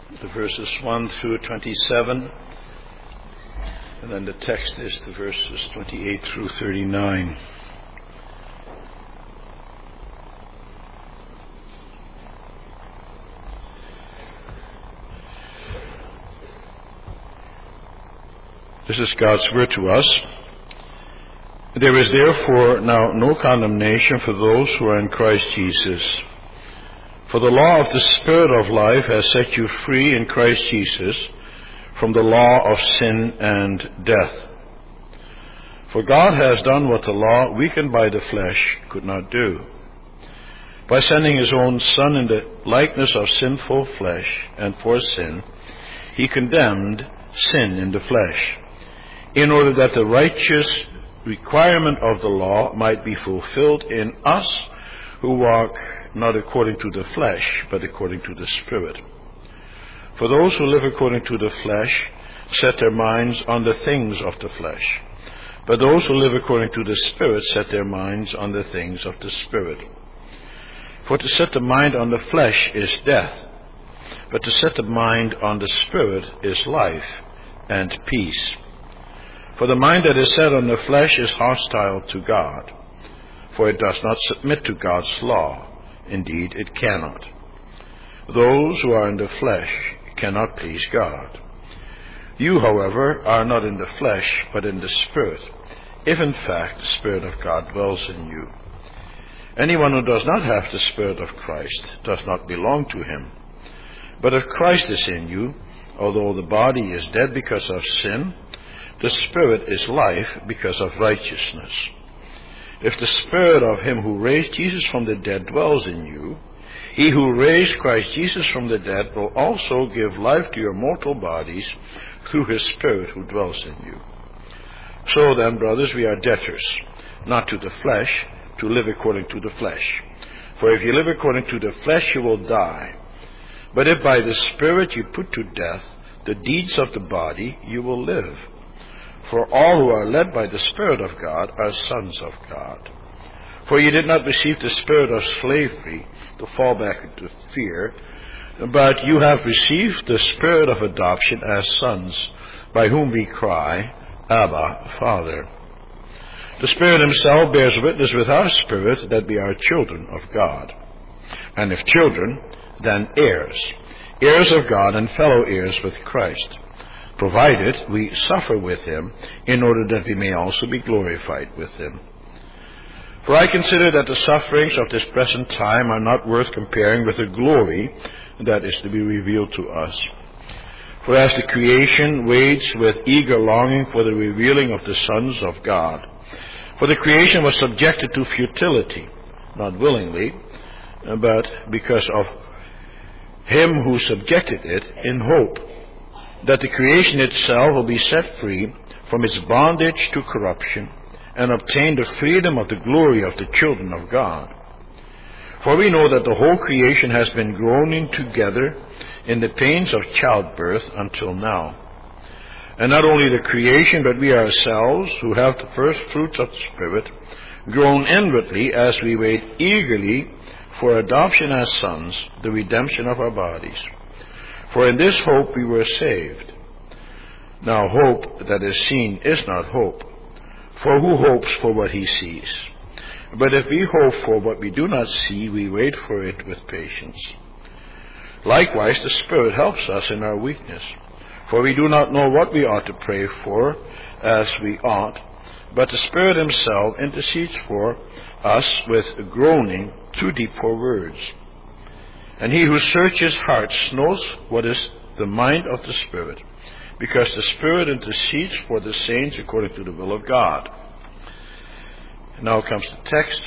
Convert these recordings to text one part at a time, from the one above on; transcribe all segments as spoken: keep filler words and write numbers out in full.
the verses one through twenty-seven, and then the text is the verses twenty-eight through thirty-nine. This is God's word to us. There is therefore now no condemnation for those who are in Christ Jesus. For the law of the Spirit of life has set you free in Christ Jesus from the law of sin and death. For God has done what the law, weakened by the flesh, could not do. By sending his own Son in the likeness of sinful flesh, and for sin, he condemned sin in the flesh, in order that the righteous requirement of the law might be fulfilled in us who walk not according to the flesh, but according to the Spirit. For those who live according to the flesh set their minds on the things of the flesh, but those who live according to the Spirit set their minds on the things of the Spirit. For to set the mind on the flesh is death, but to set the mind on the Spirit is life and peace. For the mind that is set on the flesh is hostile to God, for it does not submit to God's law. Indeed, it cannot. Those who are in the flesh cannot please God. You, however, are not in the flesh, but in the Spirit, if in fact the Spirit of God dwells in you. Anyone who does not have the Spirit of Christ does not belong to him. But if Christ is in you, although the body is dead because of sin, the Spirit is life because of righteousness. If the Spirit of him who raised Jesus from the dead dwells in you, he who raised Christ Jesus from the dead will also give life to your mortal bodies through his Spirit who dwells in you. So then, brothers, we are debtors, not to the flesh, to live according to the flesh. For if you live according to the flesh, you will die. But if by the Spirit you put to death the deeds of the body, you will live. For all who are led by the Spirit of God are sons of God. For you did not receive the spirit of slavery to fall back into fear, but you have received the Spirit of adoption as sons, by whom we cry, Abba, Father. The Spirit himself bears witness with our spirit that we are children of God. And if children, then heirs, heirs of God and fellow heirs with Christ, provided we suffer with him, in order that we may also be glorified with him. For I consider that the sufferings of this present time are not worth comparing with the glory that is to be revealed to us. For as the creation waits with eager longing for the revealing of the sons of God, for the creation was subjected to futility, not willingly, but because of him who subjected it, in hope that the creation itself will be set free from its bondage to corruption and obtain the freedom of the glory of the children of God. For we know that the whole creation has been groaning together in the pains of childbirth until now. And not only the creation, but we ourselves, who have the first fruits of the Spirit, groan inwardly as we wait eagerly for adoption as sons, the redemption of our bodies. For in this hope we were saved. Now hope that is seen is not hope, for who hopes for what he sees? But if we hope for what we do not see, we wait for it with patience. Likewise, the Spirit helps us in our weakness, for we do not know what we ought to pray for as we ought, but the Spirit himself intercedes for us with groaning too deep for words. And he who searches hearts knows what is the mind of the Spirit, because the Spirit intercedes for the saints according to the will of God. And now comes the text.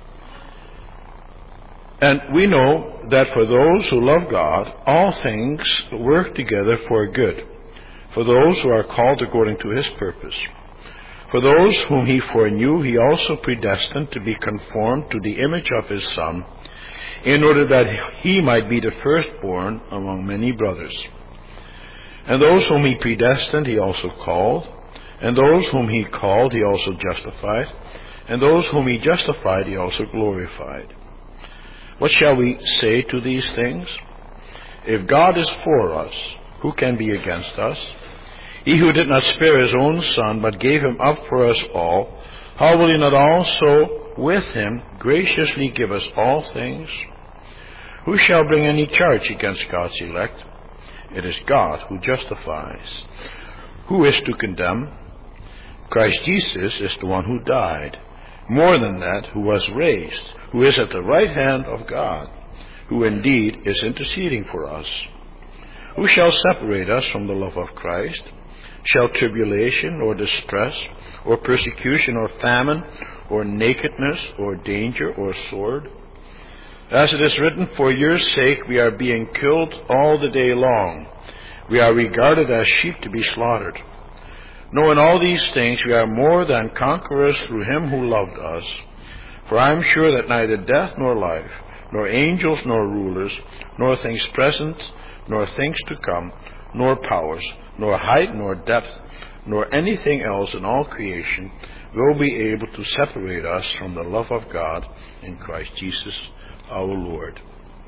And we know that for those who love God, all things work together for good, for those who are called according to his purpose. For those whom he foreknew, he also predestined to be conformed to the image of his Son, in order that he might be the firstborn among many brothers. And those whom he predestined, he also called. And those whom he called, he also justified. And those whom he justified, he also glorified. What shall we say to these things? If God is for us, who can be against us? He who did not spare his own Son, but gave him up for us all, how will he not also with him graciously give us all things? Who shall bring any charge against God's elect? It is God who justifies. Who is to condemn? Christ Jesus is the one who died. More than that, who was raised, who is at the right hand of God, who indeed is interceding for us. Who shall separate us from the love of Christ? Shall tribulation, or distress, or persecution, or famine, or nakedness, or danger, or sword? As it is written, for your sake we are being killed all the day long. We are regarded as sheep to be slaughtered. No, in all these things we are more than conquerors through him who loved us. For I am sure that neither death nor life, nor angels nor rulers, nor things present, nor things to come, nor powers, nor height, nor depth, nor anything else in all creation will be able to separate us from the love of God in Christ Jesus our Lord.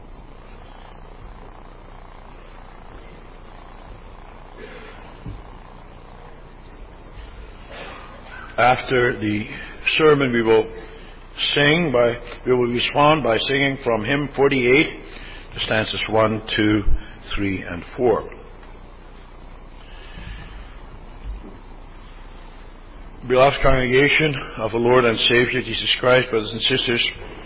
After the sermon, we will sing by, we will respond by singing from hymn forty-eight, to stanzas one, two, three, and four. Beloved congregation of the Lord and Savior Jesus Christ, brothers and sisters,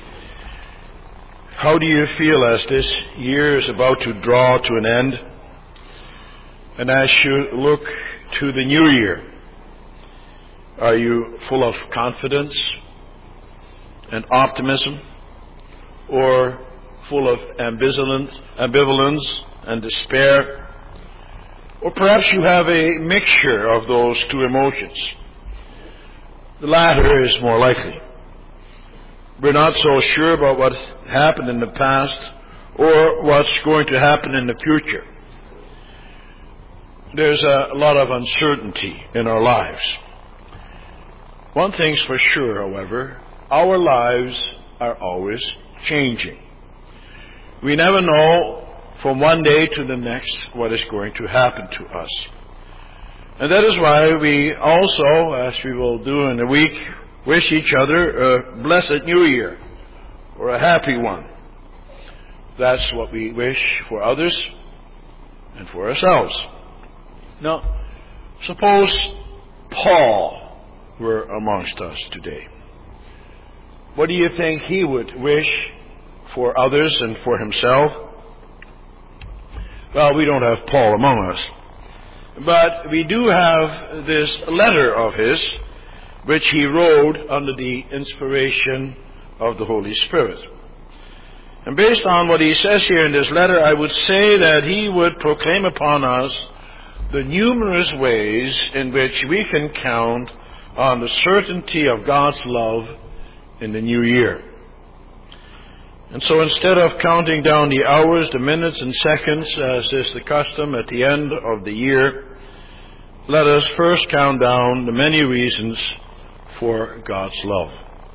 how do you feel as this year is about to draw to an end, and as you look to the new year? Are you full of confidence and optimism, or full of ambivalence, ambivalence and despair? Or perhaps you have a mixture of those two emotions. The latter is more likely. We're not so sure about what happened in the past or what's going to happen in the future. There's a lot of uncertainty in our lives. One thing's for sure, however, our lives are always changing. We never know from one day to the next what is going to happen to us. And that is why we also, as we will do in a week, wish each other a blessed new year, or a happy one. That's what we wish for others and for ourselves. Now, suppose Paul were amongst us today. What do you think he would wish for others and for himself? Well, we don't have Paul among us. But we do have this letter of his, which he wrote under the inspiration of the Holy Spirit. And based on what he says here in this letter, I would say that he would proclaim upon us the numerous ways in which we can count on the certainty of God's love in the new year. And so instead of counting down the hours, the minutes and seconds, as is the custom at the end of the year, let us first count down the many reasons for God's love.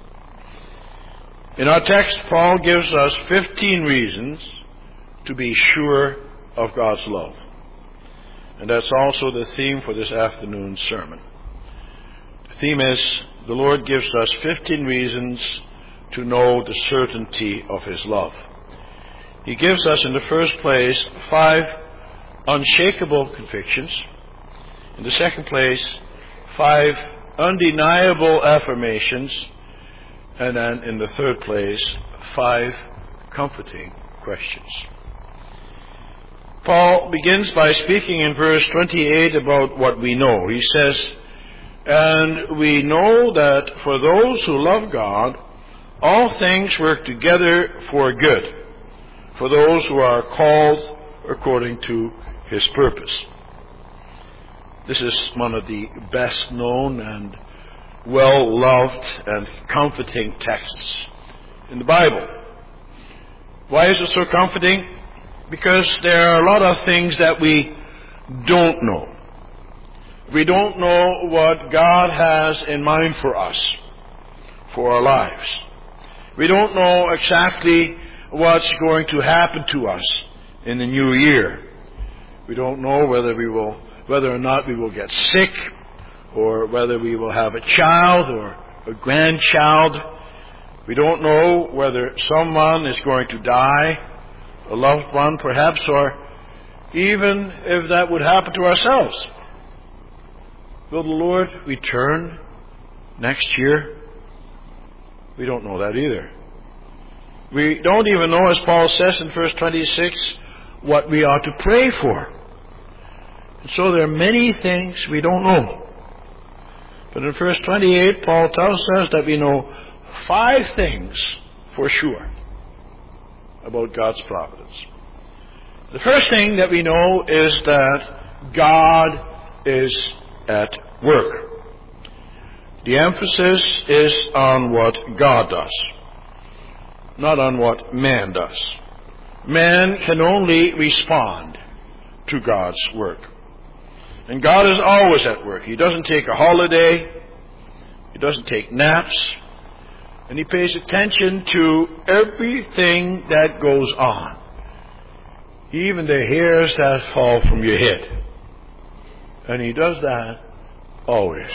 In our text, Paul gives us fifteen reasons to be sure of God's love. And that's also the theme for this afternoon's sermon. The theme is, the Lord gives us fifteen reasons to know the certainty of His love. He gives us, in the first place, five unshakable convictions. In the second place, five undeniable affirmations. And then, in the third place, five comforting questions. Paul begins by speaking in verse twenty-eight about what we know. He says, "And we know that for those who love God, all things work together for good, for those who are called according to His purpose." This is one of the best known and well-loved and comforting texts in the Bible. Why is it so comforting? Because there are a lot of things that we don't know. We don't know what God has in mind for us, for our lives. We don't know exactly what's going to happen to us in the new year. We don't know whether we will, whether or not we will get sick, or whether we will have a child or a grandchild. We don't know whether someone is going to die, a loved one perhaps, or even if that would happen to ourselves. Will the Lord return next year? We don't know that either. We don't even know, as Paul says in verse twenty-six, what we ought to pray for. And so there are many things we don't know. But in verse twenty-eight, Paul tells us that we know five things for sure about God's providence. The first thing that we know is that God is at work. The emphasis is on what God does, not on what man does. Man can only respond to God's work. And God is always at work. He doesn't take a holiday. He doesn't take naps. And He pays attention to everything that goes on, even the hairs that fall from your head. And He does that always.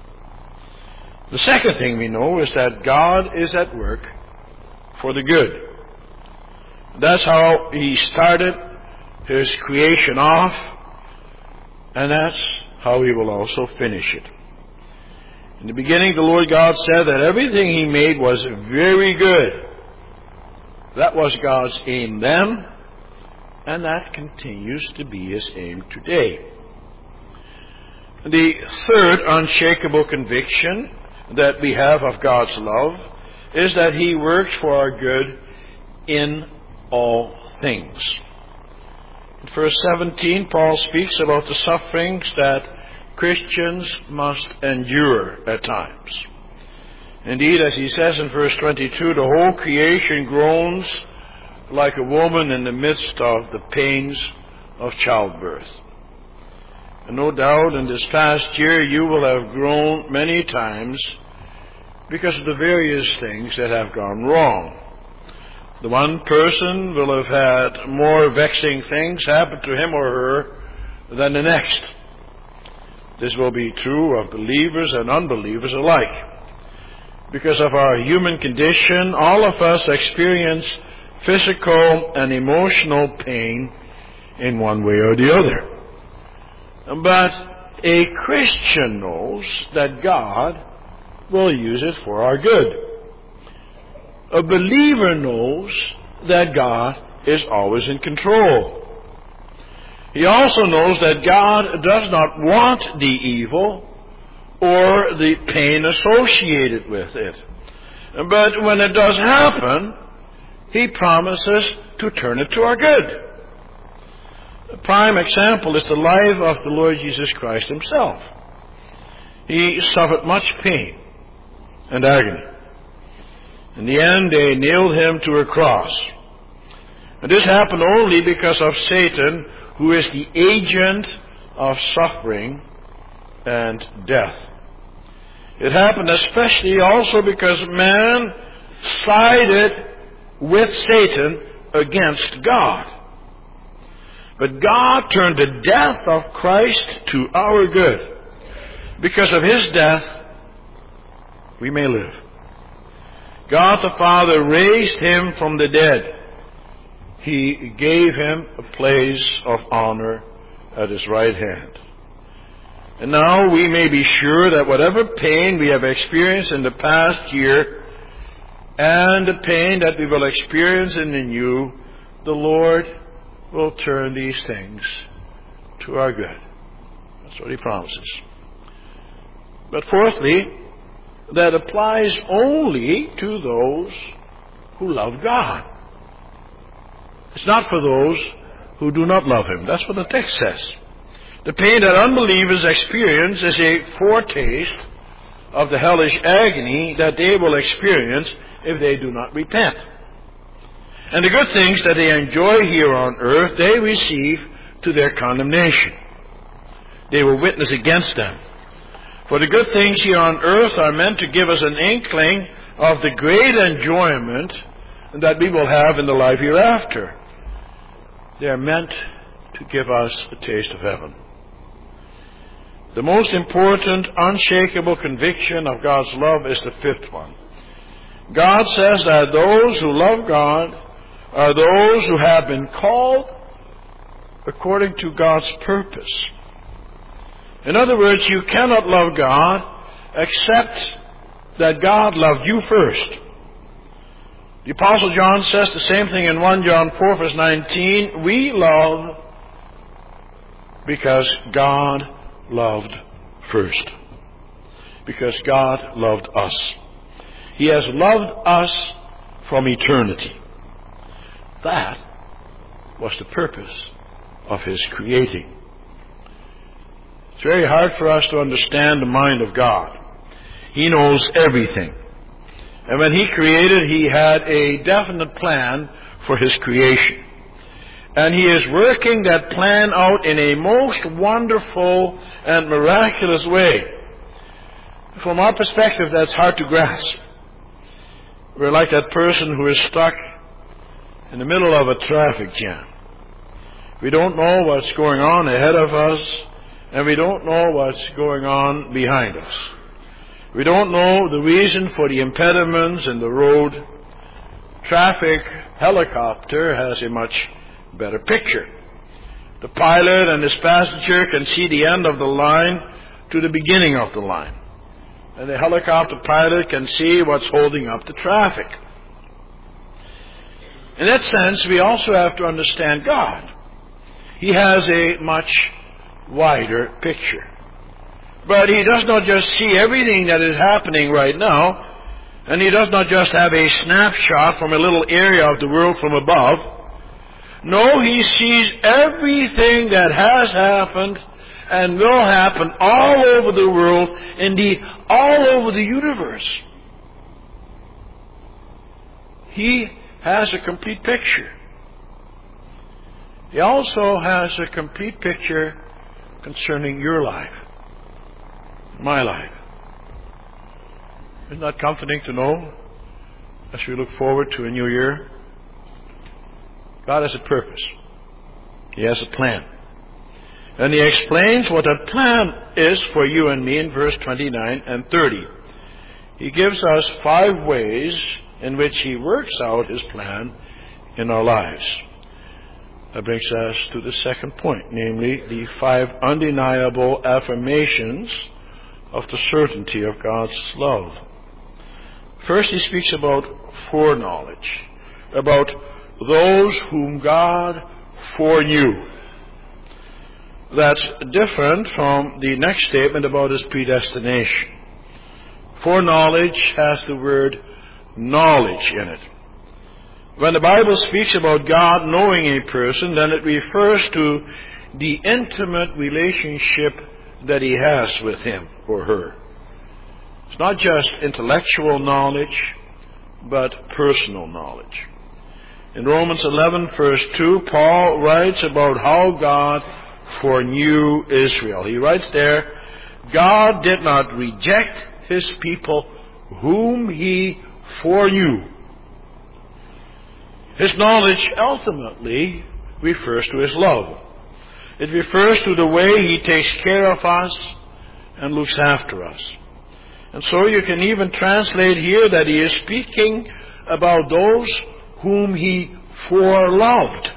The second thing we know is that God is at work for the good. That's how He started His creation off, and that's how He will also finish it. In the beginning, the Lord God said that everything He made was very good. That was God's aim then, and that continues to be His aim today. The third unshakable conviction that we have of God's love is that He works for our good in all things. In verse seventeen, Paul speaks about the sufferings that Christians must endure at times. Indeed, as he says in verse twenty-two, the whole creation groans like a woman in the midst of the pains of childbirth. And no doubt in this past year you will have groaned many times because of the various things that have gone wrong. The one person will have had more vexing things happen to him or her than the next. This will be true of believers and unbelievers alike. Because of our human condition, all of us experience physical and emotional pain in one way or the other. But a Christian knows that God will use it for our good. A believer knows that God is always in control. He also knows that God does not want the evil or the pain associated with it. But when it does happen, He promises to turn it to our good. A prime example is the life of the Lord Jesus Christ Himself. He suffered much pain and agony. In the end, they nailed Him to a cross. And this happened only because of Satan, who is the agent of suffering and death. It happened especially also because man sided with Satan against God. But God turned the death of Christ to our good. Because of His death, we may live. God the Father raised Him from the dead. He gave Him a place of honor at His right hand. And now we may be sure that whatever pain we have experienced in the past year and the pain that we will experience in the new, the Lord will turn these things to our good. That's what He promises. But fourthly, that applies only to those who love God. It's not for those who do not love Him. That's what the text says. The pain that unbelievers experience is a foretaste of the hellish agony that they will experience if they do not repent. And the good things that they enjoy here on earth, they receive to their condemnation. They will witness against them. For the good things here on earth are meant to give us an inkling of the great enjoyment that we will have in the life hereafter. They are meant to give us a taste of heaven. The most important, unshakable conviction of God's love is the fifth one. God says that those who love God are those who have been called according to God's purpose. In other words, you cannot love God except that God loved you first. The Apostle John says the same thing in First John four, verse nineteen. We love because God loved first. Because God loved us. He has loved us from eternity. That was the purpose of His creating. It's very hard for us to understand the mind of God. He knows everything. And when He created, He had a definite plan for His creation. And He is working that plan out in a most wonderful and miraculous way. From our perspective, that's hard to grasp. We're like that person who is stuck in the middle of a traffic jam. We don't know what's going on ahead of us, and we don't know what's going on behind us. We don't know the reason for the impediments in the road. Traffic helicopter has a much better picture. The pilot and his passenger can see the end of the line to the beginning of the line. And the helicopter pilot can see what's holding up the traffic. In that sense, we also have to understand God. He has a much wider picture. But He does not just see everything that is happening right now, and He does not just have a snapshot from a little area of the world from above. No, He sees everything that has happened and will happen all over the world, indeed all over the universe. He has a complete picture. He also has a complete picture concerning your life, my life. Isn't that comforting to know as we look forward to a new year? God has a purpose. He has a plan. And He explains what that plan is for you and me in verse twenty-nine and thirty. He gives us five ways in which He works out His plan in our lives. That brings us to the second point, namely the five undeniable affirmations of the certainty of God's love. First, He speaks about foreknowledge, about those whom God foreknew. That's different from the next statement about His predestination. Foreknowledge has the word knowledge in it. When the Bible speaks about God knowing a person, then it refers to the intimate relationship that He has with him or her. It's not just intellectual knowledge, but personal knowledge. In Romans eleven, verse two, Paul writes about how God foreknew Israel. He writes there, God did not reject His people whom He foreknew. His knowledge ultimately refers to His love. It refers to the way He takes care of us and looks after us. And so you can even translate here that He is speaking about those whom He foreloved.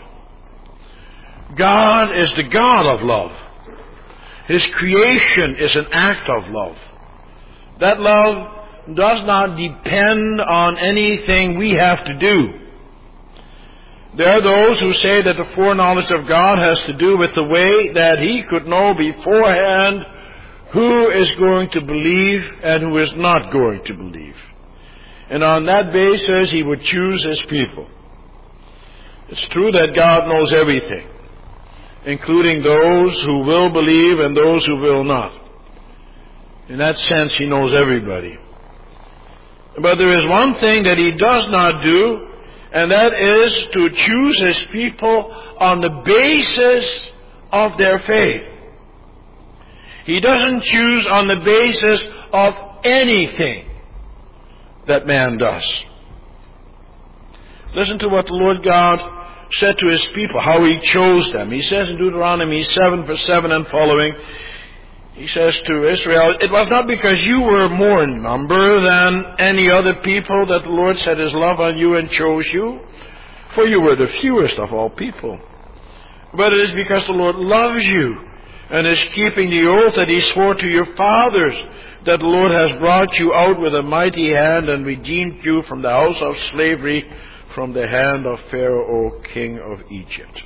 God is the God of love. His creation is an act of love. That love does not depend on anything we have to do. There are those who say that the foreknowledge of God has to do with the way that He could know beforehand who is going to believe and who is not going to believe. And on that basis, He would choose His people. It's true that God knows everything, including those who will believe and those who will not. In that sense, He knows everybody. But there is one thing that He does not do, and that is to choose His people on the basis of their faith. He doesn't choose on the basis of anything that man does. Listen to what the Lord God said to his people, how he chose them. He says in Deuteronomy seven, verse seven and following, he says to Israel, it was not because you were more in number than any other people that the Lord set his love on you and chose you, for you were the fewest of all people. But it is because the Lord loves you and is keeping the oath that he swore to your fathers, that the Lord has brought you out with a mighty hand and redeemed you from the house of slavery, from the hand of Pharaoh, king of Egypt.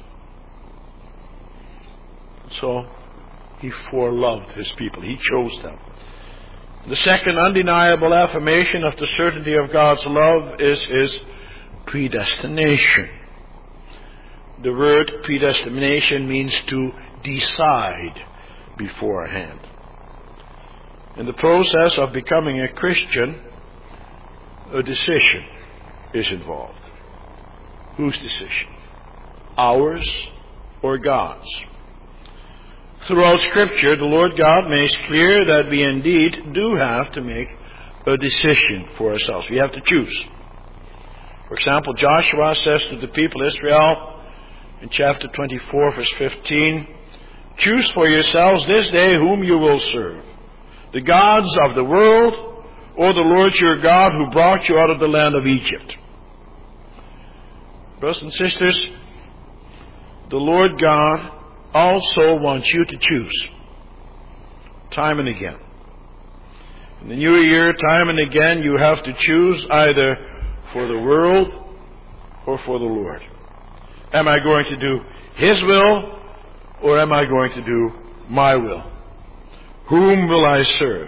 So, he foreloved his people. He chose them. The second undeniable affirmation of the certainty of God's love is his predestination. The word predestination means to decide beforehand. In the process of becoming a Christian, a decision is involved. Whose decision? Ours or God's? Throughout Scripture, the Lord God makes clear that we indeed do have to make a decision for ourselves. We have to choose. For example, Joshua says to the people of Israel in chapter twenty-four, verse fifteen, choose for yourselves this day whom you will serve, the gods of the world or the Lord your God who brought you out of the land of Egypt. Brothers and sisters, the Lord God also wants you to choose time and again. In the new year, time and again, you have to choose either for the world or for the Lord. Am I going to do his will or am I going to do my will? Whom will I serve?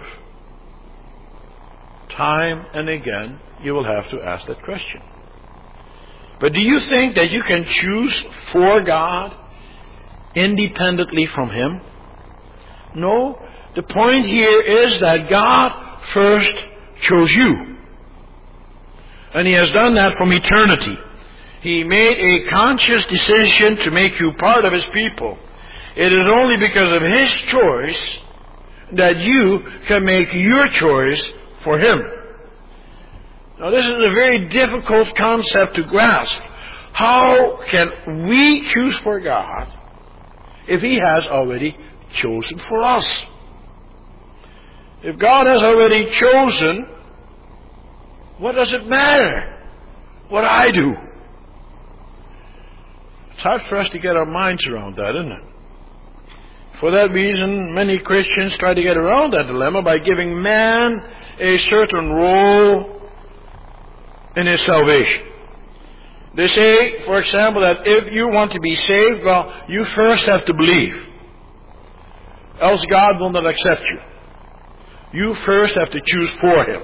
Time and again, you will have to ask that question. But do you think that you can choose for God independently from him? No. The point here is that God first chose you. And he has done that from eternity. He made a conscious decision to make you part of his people. It is only because of his choice that you can make your choice for him. Now, this is a very difficult concept to grasp. How can we choose for God if he has already chosen for us? If God has already chosen, what does it matter what I do? It's hard for us to get our minds around that, isn't it? For that reason, many Christians try to get around that dilemma by giving man a certain role in his salvation. They say, for example, that if you want to be saved, well, you first have to believe. Else God will not accept you. You first have to choose for him.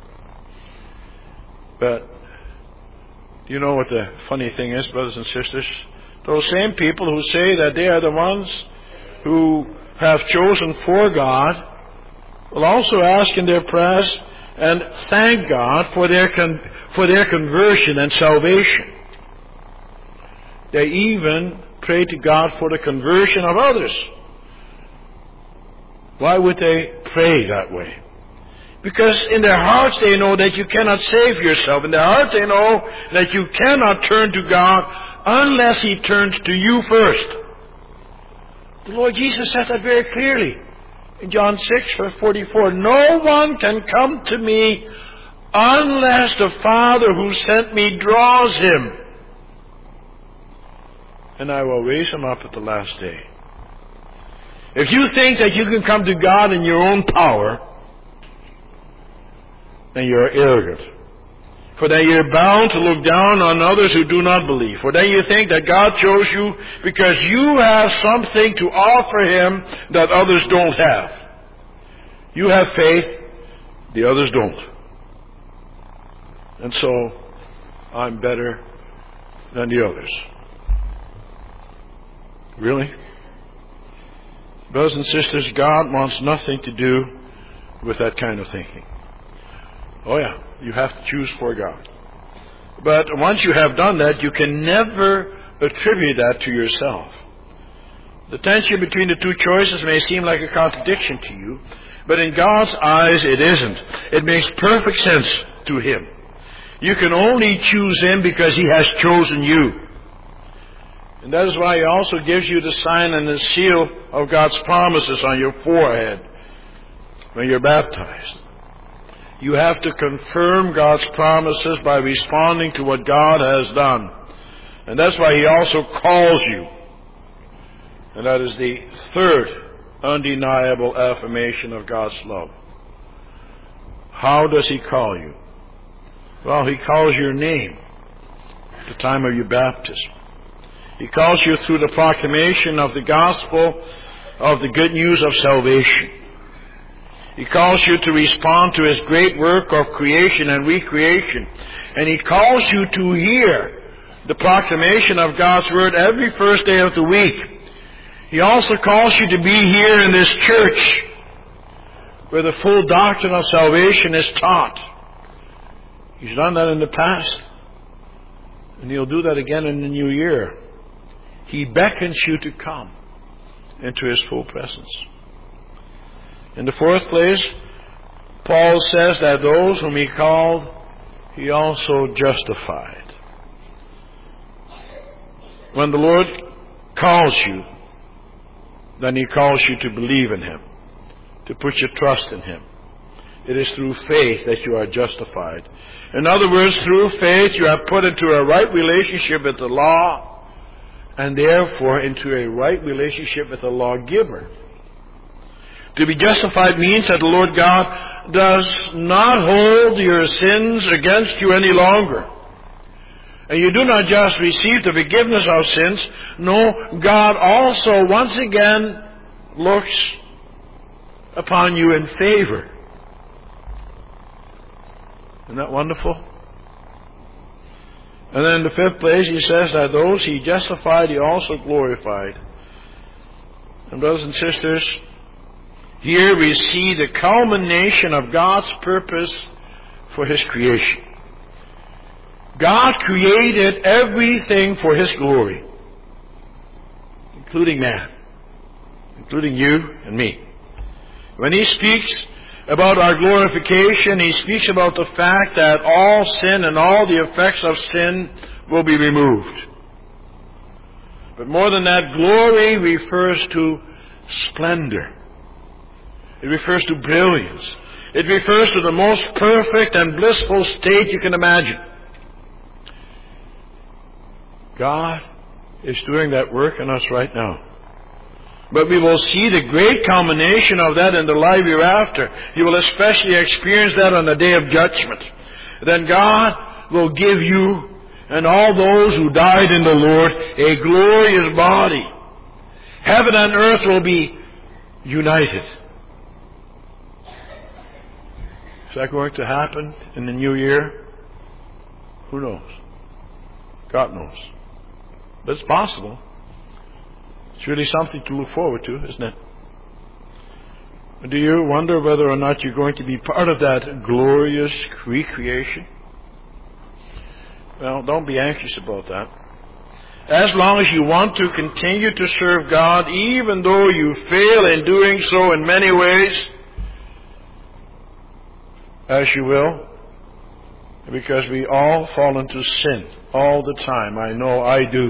But, you know what the funny thing is, brothers and sisters? Those same people who say that they are the ones who have chosen for God will also ask in their prayers and thank God for their con- for their conversion and salvation. They even pray to God for the conversion of others. Why would they pray that way? Because in their hearts they know that you cannot save yourself. In their hearts they know that you cannot turn to God unless he turns to you first. The Lord Jesus said that very clearly. In John six, verse forty-four, no one can come to me unless the Father who sent me draws him, and I will raise him up at the last day. If you think that you can come to God in your own power, then you're arrogant. For then you're bound to look down on others who do not believe. For then you think that God chose you because you have something to offer him that others don't have. You have faith, the others don't. And so, I'm better than the others. Really? Brothers and sisters, God wants nothing to do with that kind of thinking. Oh yeah, you have to choose for God. But once you have done that, you can never attribute that to yourself. The tension between the two choices may seem like a contradiction to you, but in God's eyes it isn't. It makes perfect sense to him. You can only choose him because he has chosen you. And that is why He also gives you the sign and the seal of God's promises on your forehead when you're baptized. You have to confirm God's promises by responding to what God has done. And that's why He also calls you. And that is the third undeniable affirmation of God's love. How does He call you? Well, He calls your name at the time of your baptism. He calls you through the proclamation of the gospel of the good news of salvation. He calls you to respond to His great work of creation and recreation. And He calls you to hear the proclamation of God's Word every first day of the week. He also calls you to be here in this church where the full doctrine of salvation is taught. He's done that in the past, and He'll do that again in the new year. He beckons you to come into His full presence. In the fourth place, Paul says that those whom He called, He also justified. When the Lord calls you, then He calls you to believe in Him, to put your trust in Him. It is through faith that you are justified. In other words, through faith you are put into a right relationship with the law, and therefore into a right relationship with the lawgiver. To be justified means that the Lord God does not hold your sins against you any longer. And you do not just receive the forgiveness of sins. No, God also once again looks upon you in favor. Isn't that wonderful? And then in the fifth place, He says that those He justified, He also glorified. And brothers and sisters, here we see the culmination of God's purpose for His creation. God created everything for His glory, including man, including you and me. When He speaks about our glorification, He speaks about the fact that all sin and all the effects of sin will be removed. But more than that, glory refers to splendor. It refers to brilliance. It refers to the most perfect and blissful state you can imagine. God is doing that work in us right now. But we will see the great culmination of that in the life hereafter. You will especially experience that on the day of judgment. Then God will give you and all those who died in the Lord a glorious body. Heaven and earth will be united. Is that going to happen in the new year? Who knows? God knows. But it's possible. It's really something to look forward to, isn't it? Do you wonder whether or not you're going to be part of that glorious recreation? Well, don't be anxious about that. As long as you want to continue to serve God, even though you fail in doing so in many ways, as you will, because we all fall into sin all the time. I know I do.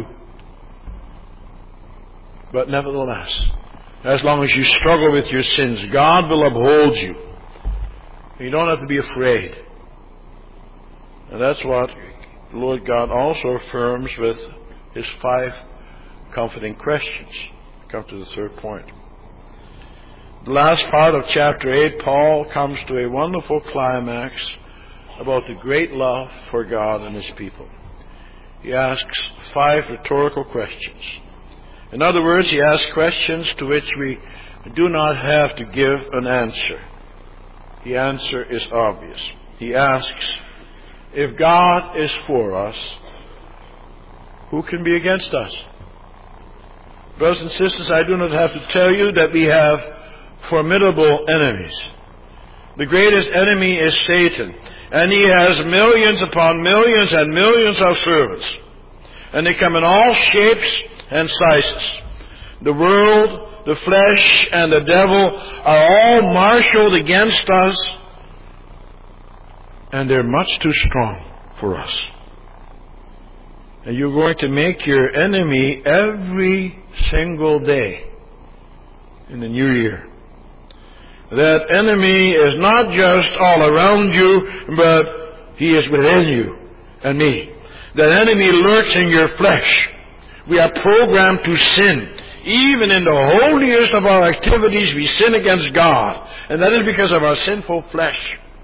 But nevertheless, as long as you struggle with your sins, God will uphold you. You don't have to be afraid. And that's what the Lord God also affirms with His five comforting questions. Come to the third point. The last part of chapter eight, Paul comes to a wonderful climax about the great love for God and His people. He asks five rhetorical questions. In other words, he asks questions to which we do not have to give an answer. The answer is obvious. He asks, if God is for us, who can be against us? Brothers and sisters, I do not have to tell you that we have formidable enemies. The greatest enemy is Satan, and he has millions upon millions and millions of servants. And they come in all shapes and sizes. The world, the flesh, and the devil are all marshaled against us, and they're much too strong for us. And you're going to make your enemy every single day in the new year. That enemy is not just all around you, but he is within you and me. That enemy lurks in your flesh. We are programmed to sin. Even in the holiest of our activities, we sin against God. And that is because of our sinful flesh.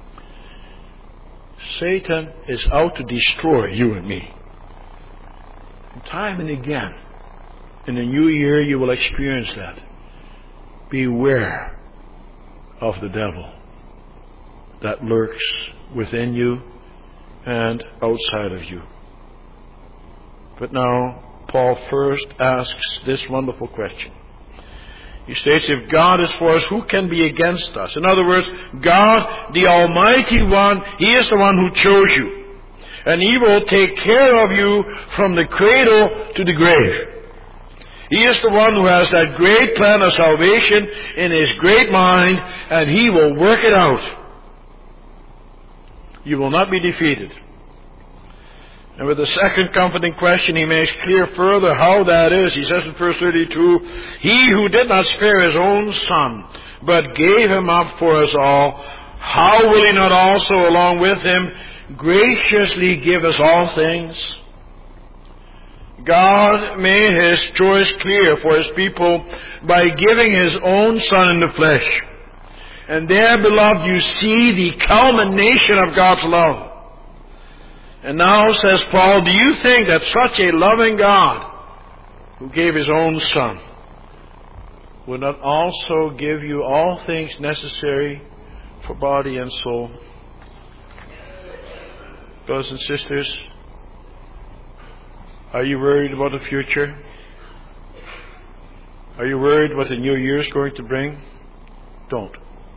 Satan is out to destroy you and me. And time and again, in the new year, you will experience that. Beware of the devil that lurks within you and outside of you. But now, Paul first asks this wonderful question. He states, if God is for us, who can be against us? In other words, God, the Almighty One, He is the one who chose you. And He will take care of you from the cradle to the grave. He is the one who has that great plan of salvation in His great mind, and He will work it out. You will not be defeated. And with the second comforting question, he makes clear further how that is. He says in verse thirty-two, He who did not spare His own Son, but gave Him up for us all, how will He not also along with Him graciously give us all things? God made His choice clear for His people by giving His own Son in the flesh. And there, beloved, you see the culmination of God's love. And now, says Paul, do you think that such a loving God, who gave His own Son, would not also give you all things necessary for body and soul? Brothers and sisters, are you worried about the future? Are you worried what the new year is going to bring? Don't.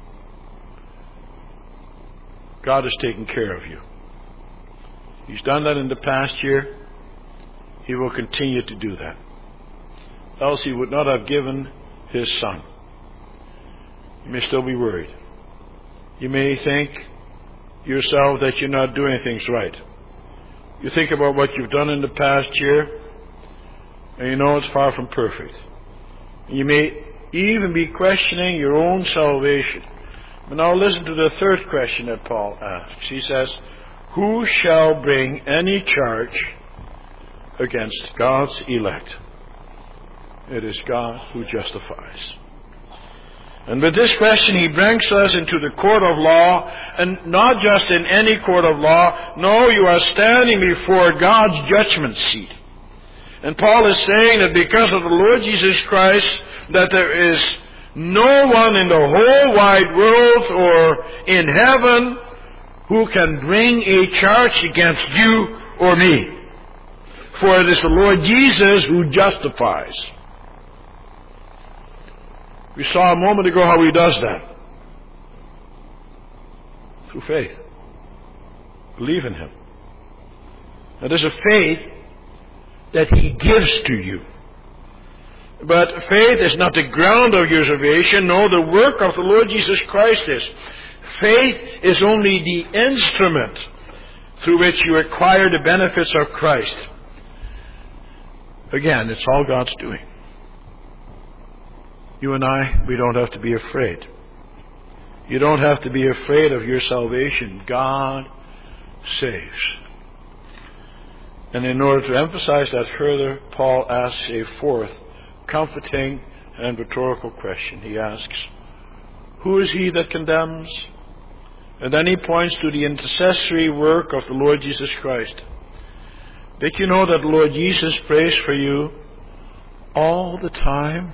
God has taken care of you. He's done that in the past year. He will continue to do that. Else He would not have given His Son. You may still be worried. You may think yourself that you're not doing things right. You think about what you've done in the past year, and you know it's far from perfect. You may even be questioning your own salvation. But now listen to the third question that Paul asks. He says, who shall bring any charge against God's elect? It is God who justifies. And with this question, he brings us into the court of law, and not just in any court of law. No, you are standing before God's judgment seat. And Paul is saying that because of the Lord Jesus Christ, that there is no one in the whole wide world or in heaven who can bring a charge against you or me. For it is the Lord Jesus who justifies. We saw a moment ago how He does that. Through faith. Believe in Him. It is a faith that He gives to you. But faith is not the ground of your salvation. No, the work of the Lord Jesus Christ is. Faith is only the instrument through which you acquire the benefits of Christ. Again, it's all God's doing. You and I, we don't have to be afraid. You don't have to be afraid of your salvation. God saves. And in order to emphasize that further, Paul asks a fourth comforting and rhetorical question. He asks, who is he that condemns? And then he points to the intercessory work of the Lord Jesus Christ. Did you know that the Lord Jesus prays for you all the time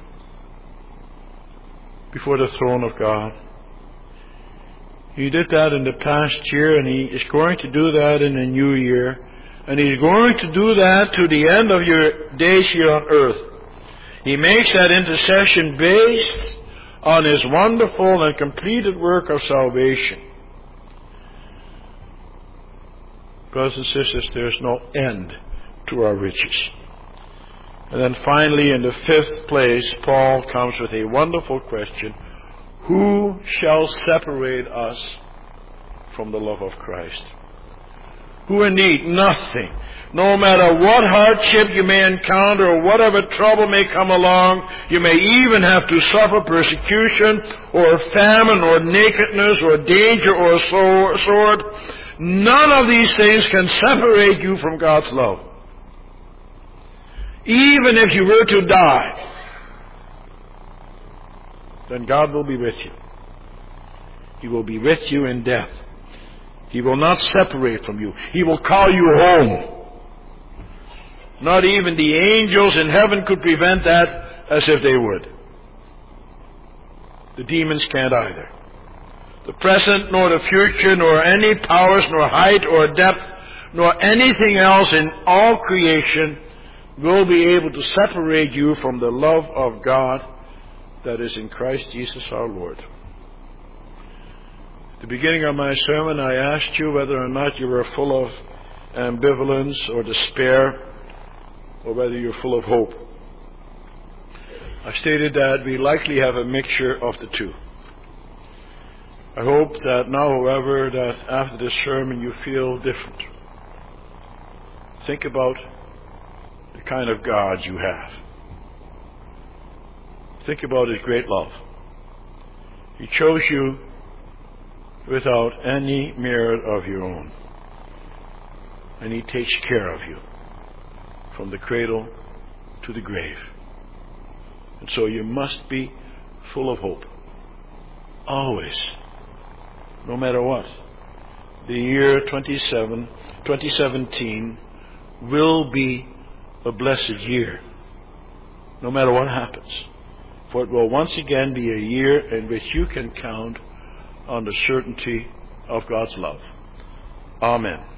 before the throne of God? He did that in the past year, and He is going to do that in the new year. And He's going to do that to the end of your days here on earth. He makes that intercession based on His wonderful and completed work of salvation. Brothers and sisters, there is no end to our riches. And then finally, in the fifth place, Paul comes with a wonderful question. Who shall separate us from the love of Christ? who indeed nothing, no matter what hardship you may encounter or whatever trouble may come along, you may even have to suffer persecution or famine or nakedness or danger or sword. None of these things can separate you from God's love. Even if you were to die, then God will be with you. He will be with you in death. He will not separate from you. He will call you home. Not even the angels in heaven could prevent that, as if they would. The demons can't either. The present, nor the future, nor any powers, nor height or depth, nor anything else in all creation will be able to separate you from the love of God that is in Christ Jesus our Lord. At the beginning of my sermon, I asked you whether or not you were full of ambivalence or despair, or whether you're full of hope. I stated that we likely have a mixture of the two. I hope that now, however, that after this sermon you feel different. Think about the kind of God you have. Think about His great love. He chose you without any merit of your own. And He takes care of you from the cradle to the grave. And so you must be full of hope. Always. No matter what. The year twenty-seven, twenty seventeen will be a blessed year. No matter what happens. For it will once again be a year in which you can count on the certainty of God's love. Amen.